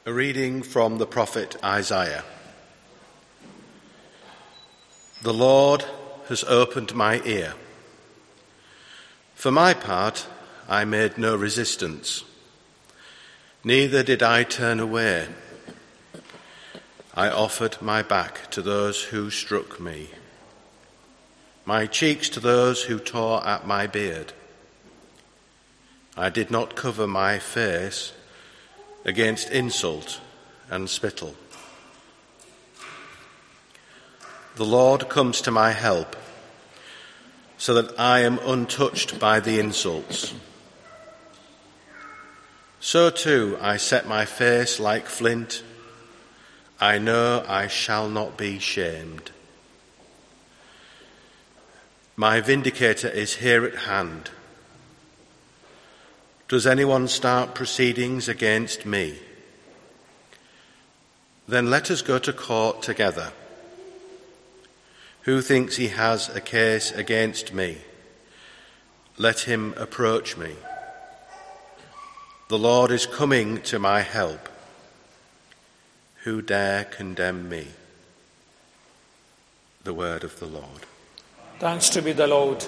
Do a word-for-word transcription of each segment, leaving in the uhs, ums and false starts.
A reading from the prophet Isaiah. The Lord has opened my ear. For my part, I made no resistance. Neither did I turn away. I offered my back to those who struck me, my cheeks to those who tore at my beard. I did not cover my face against insult and spittle. The Lord comes to my help, so that I am untouched by the insults. So too I set my face like flint. I know I shall not be shamed. My vindicator is here at hand. Does anyone start proceedings against me? Then let us go to court together. Who thinks he has a case against me? Let him approach me. The Lord is coming to my help. Who dare condemn me? The word of the Lord. Thanks to be the Lord.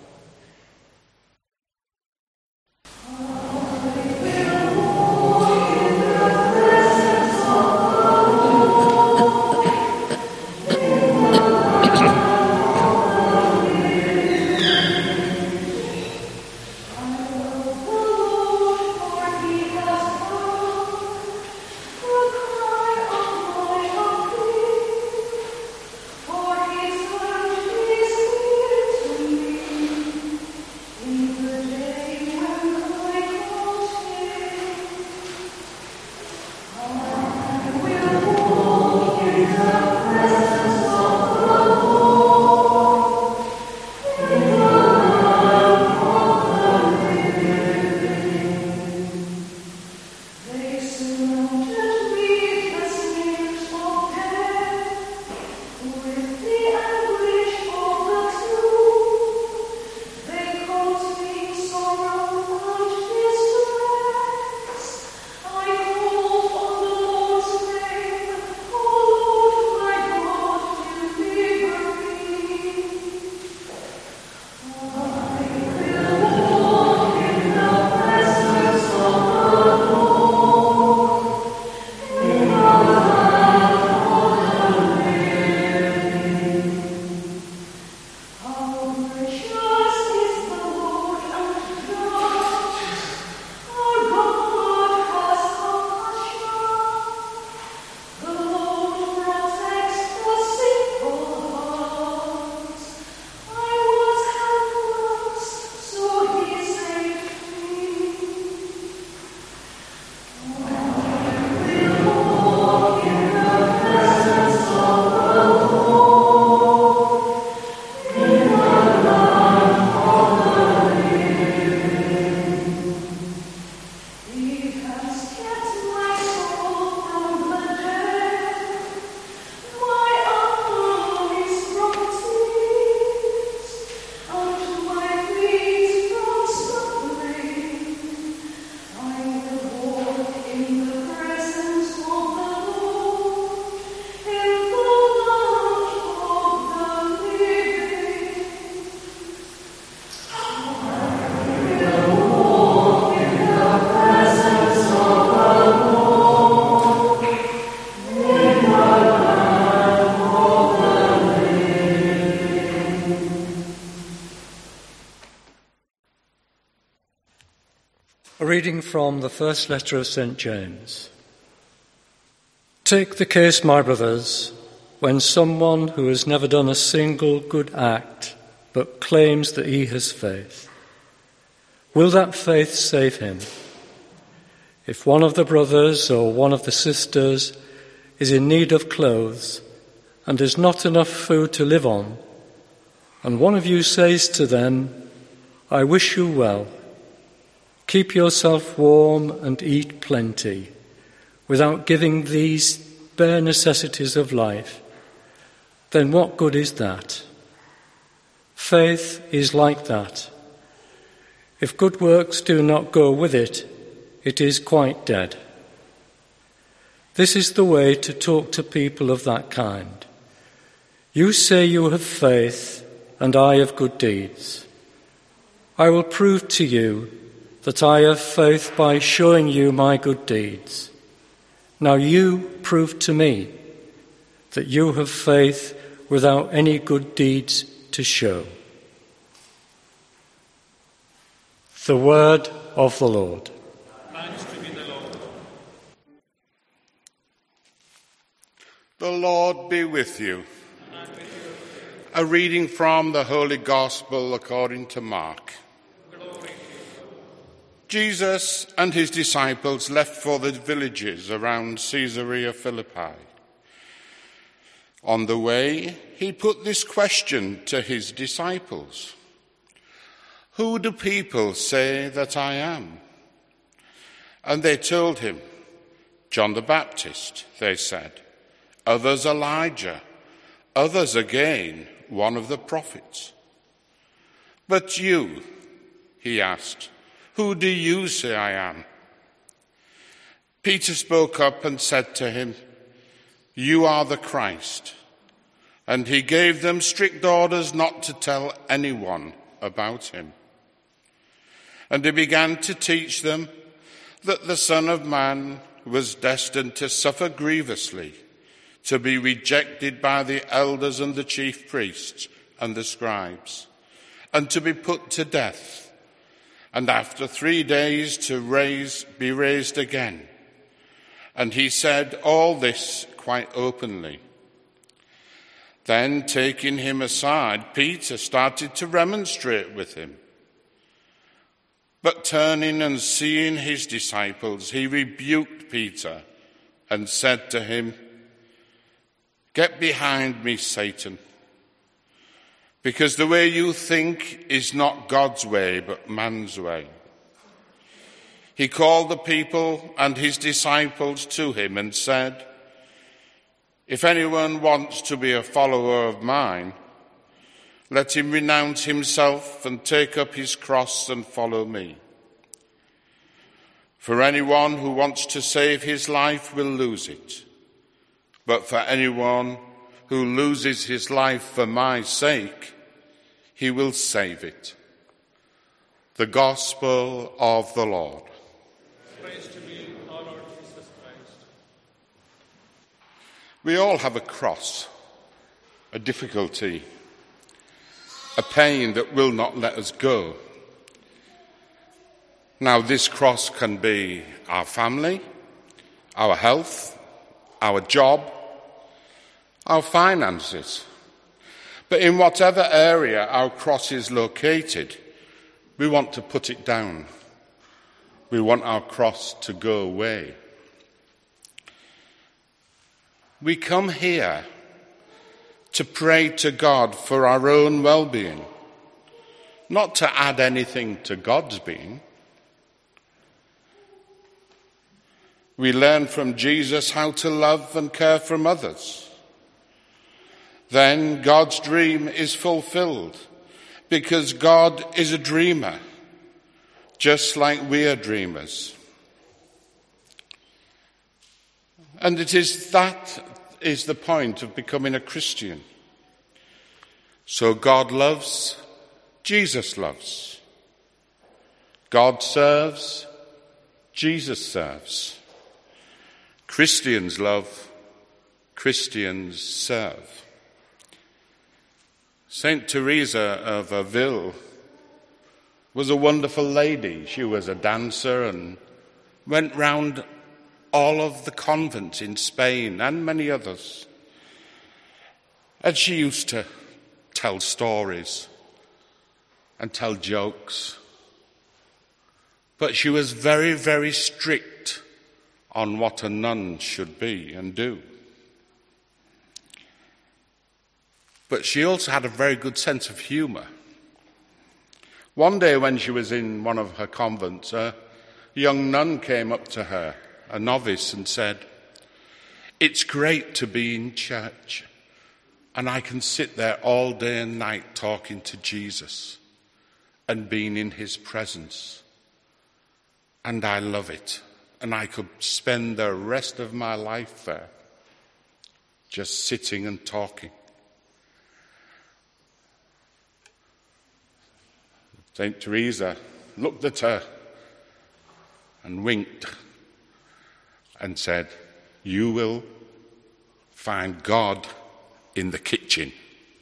A reading from the first letter of Saint James. Take the case, my brothers, when someone who has never done a single good act but claims that he has faith. Will that faith save him? If one of the brothers or one of the sisters is in need of clothes and has not enough food to live on, and one of you says to them, I wish you well, keep yourself warm and eat plenty, without giving these bare necessities of life, then what good is that? Faith is like that. If good works do not go with it, it is quite dead. This is the way to talk to people of that kind. You say you have faith, and I have good deeds. I will prove to you that I have faith by showing you my good deeds. Now you prove to me that you have faith without any good deeds to show. The word of the Lord. Thanks to be the Lord. The Lord be with you. A reading from the Holy Gospel according to Mark. Jesus and his disciples left for the villages around Caesarea Philippi. On the way, he put this question to his disciples: "Who do people say that I am?" And they told him, "John the Baptist," they said. "Others Elijah, others again one of the prophets." "But you," he asked, "who do you say I am?" Peter spoke up and said to him, "You are the Christ." And he gave them strict orders not to tell anyone about him. And he began to teach them that the Son of Man was destined to suffer grievously, to be rejected by the elders and the chief priests and the scribes, and to be put to death, and after three days to raise, be raised again. And he said all this quite openly. Then, taking him aside, Peter started to remonstrate with him. But turning and seeing his disciples, he rebuked Peter and said to him, "Get behind me, Satan, because the way you think is not God's way, but man's way." He called the people and his disciples to him and said, "If anyone wants to be a follower of mine, let him renounce himself and take up his cross and follow me. For anyone who wants to save his life will lose it. But for anyone who loses his life for my sake, he will save it." The Gospel of the Lord. Praise to you, our Lord Jesus Christ. We all have a cross, a difficulty, a pain that will not let us go. Now, this cross can be our family, our health, our job, our finances. But in whatever area our cross is located, we want to put it down. We want our cross to go away. We come here to pray to God for our own well-being, not to add anything to God's being. We learn from Jesus how to love and care for others. Then God's dream is fulfilled because God is a dreamer, just like we are dreamers. And it is that is the point of becoming a Christian. So God loves, Jesus loves. God serves, Jesus serves. Christians love, Christians serve. Saint Teresa of Avila was a wonderful lady. She was a dancer and went round all of the convents in Spain and many others. And she used to tell stories and tell jokes. But she was very, very strict on what a nun should be and do. But she also had a very good sense of humour. One day when she was in one of her convents, a young nun came up to her, a novice, and said, "It's great to be in church, and I can sit there all day and night talking to Jesus and being in his presence. And I love it. and I could spend the rest of my life there, just sitting and talking. Saint Teresa looked at her and winked and said, "You will find God in the kitchen."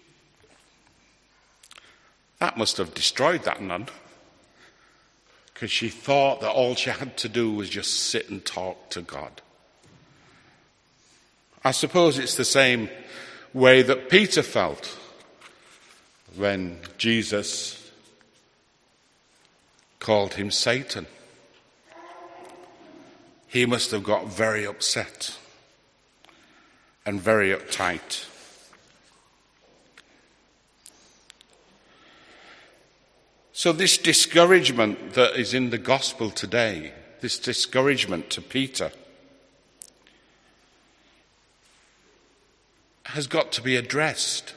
That must have destroyed that nun, because she thought that all she had to do was just sit and talk to God. I suppose it's the same way that Peter felt when Jesus called him Satan. He must have got very upset and very uptight. So this discouragement that is in the gospel today, this discouragement to Peter, has got to be addressed.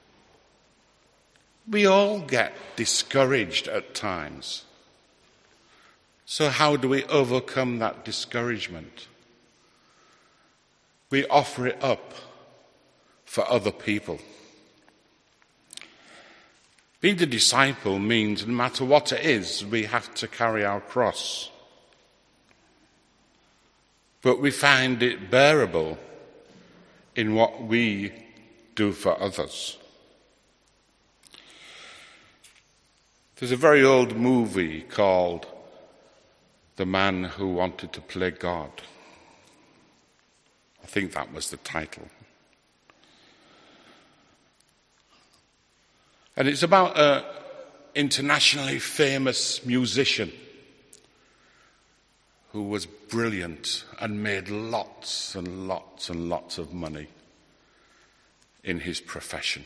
We all get discouraged at times. So how do we overcome that discouragement? We offer it up for other people. Being a disciple means no matter what it is, we have to carry our cross. But we find it bearable in what we do for others. There's a very old movie called The Man Who Wanted to Play God. I think that was the title. And it's about an internationally famous musician who was brilliant and made lots and lots and lots of money in his profession.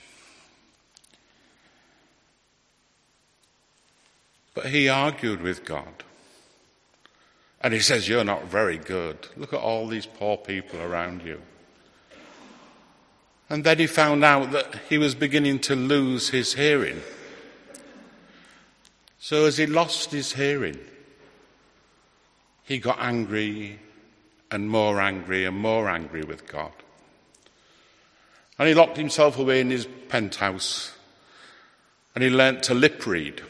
But he argued with God. And he says, "You're not very good. Look at all these poor people around you." And then he found out that he was beginning to lose his hearing. So as he lost his hearing, he got angry and more angry and more angry with God. And he locked himself away in his penthouse and he learnt to lip read.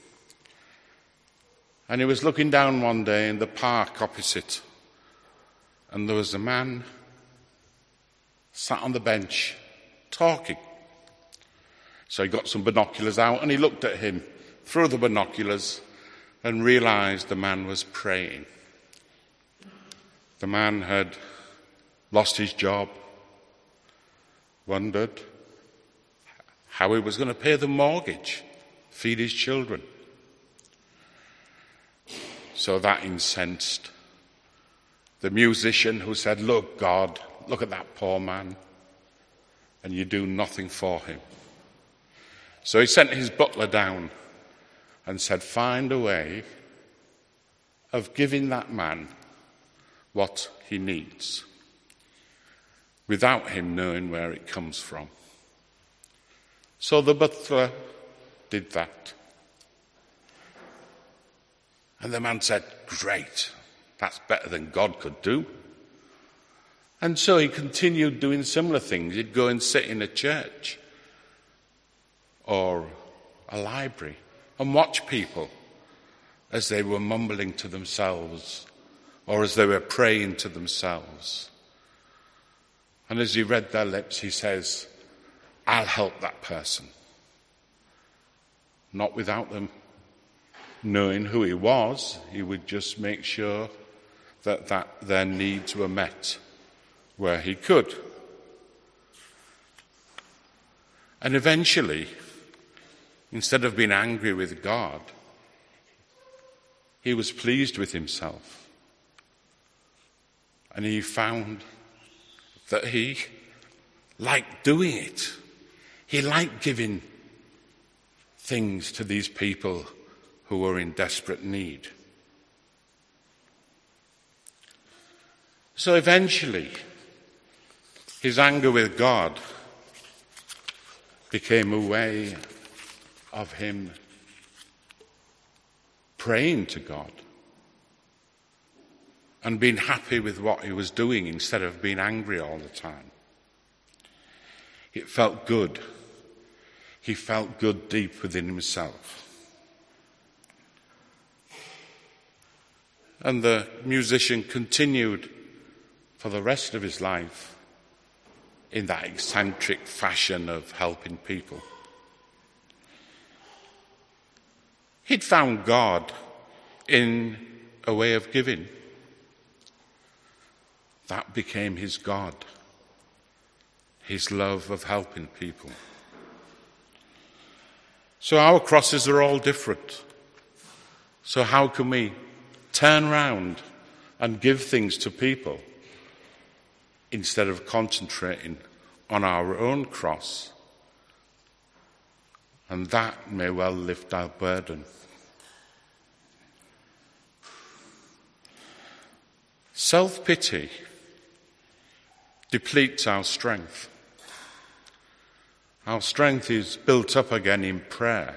And he was looking down one day in the park opposite, and there was a man sat on the bench talking. So he got some binoculars out and he looked at him through the binoculars and realized the man was praying. The man had lost his job, wondered how he was going to pay the mortgage, feed his children. So that incensed the musician, who said, "Look, God, look at that poor man, and you do nothing for him." So he sent his butler down and said, "Find a way of giving that man what he needs without him knowing where it comes from." So the butler did that. And the man said, "Great, that's better than God could do." And so he continued doing similar things. He'd go and sit in a church or a library and watch people as they were mumbling to themselves or as they were praying to themselves. And as he read their lips, he says, "I'll help that person." Not without them knowing who he was, he would just make sure that, that their needs were met where he could. And eventually, instead of being angry with God, he was pleased with himself. And he found that he liked doing it. He liked giving things to these people who were in desperate need. So eventually, his anger with God became a way of him praying to God. and being happy with what he was doing instead of being angry all the time. It felt good. He felt good deep within himself. And the musician continued for the rest of his life in that eccentric fashion of helping people. He'd found God in a way of giving. That became his God, his love of helping people. So our crosses are all different. So how can we turn around and give things to people instead of concentrating on our own cross? And that may well lift our burden. Self-pity depletes our strength. Our strength is built up again in prayer.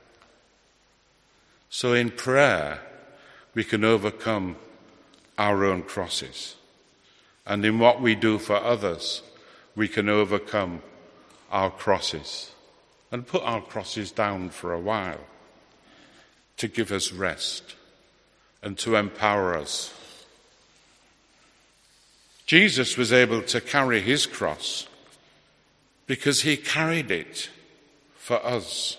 So in prayer, we can overcome our own crosses. And in what we do for others, we can overcome our crosses and put our crosses down for a while to give us rest and to empower us. Jesus was able to carry his cross because he carried it for us.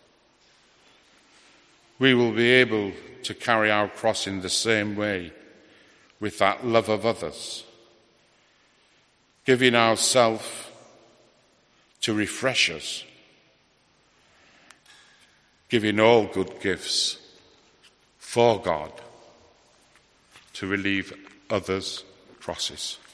We will be able to carry our cross in the same way with that love of others, giving ourselves to refresh us, giving all good gifts for God to relieve others' crosses.